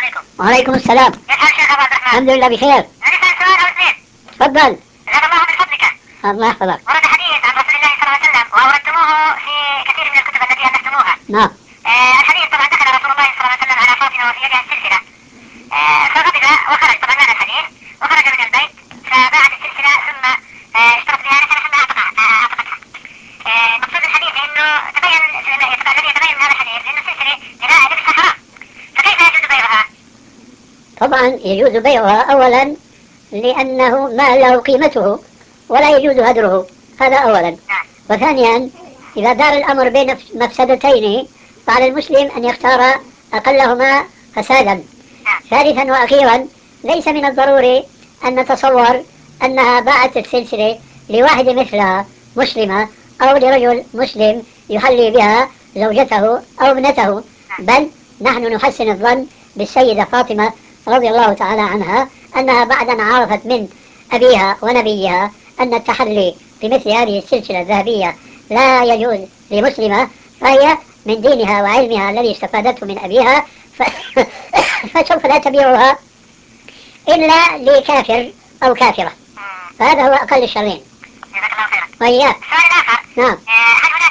وعليكم السلام. كيف حال شيخ أبو عبد الرحمن؟ الحمد لله بخير. عندي سؤال أو اثنين. تفضل. جزاك الله من فضلك. الله يحفظك. ورد حديث عن رسول الله صلى الله عليه وسلم وأوردتموه في كثير من الكتب التي ألفتموها. نعم. الحديث طبعا دخل رسول الله صلى الله عليه وسلم على فاطمة وفي يدها السلسلة. فغضب وخرج، طبعا معنى الحديث، وخرج من البيت فباعت السلسلة ثم اشترط بها نفسها ثم أعتقتها. مقصود الحديث انه تبين الذي يتبين من هذا الحديث انه السلسلة جراء لبسها حرام، فكيف يجوز بيعها؟ طبعا يجوز بيعها أولا لأنه ما له قيمته ولا يجوز هدره، هذا أولا. وثانيا إذا دار الأمر بين مفسدتين فعلى المسلم أن يختار أقلهما فسادا. ثالثا وأخيرا ليس من الضروري أن نتصور أنها باعت السلسلة لواحد مثلها مسلمة أو لرجل مسلم يحلي بها زوجته أو ابنته، بل نحن نحسن الظن بالسيدة فاطمة رضي الله تعالى عنها أنها بعد أن عرفت من أبيها ونبيها أن التحلي بمثل هذه السلسلة الذهبية لا يجوز لمسلمة، فهي من دينها وعلمها الذي استفادته من أبيها فسوف لا تبيعها إلا لكافر أو كافرة، فهذا هو أقل الشرين. جزاك الله خيرا. وإياك. السؤال الآخر. نعم. هل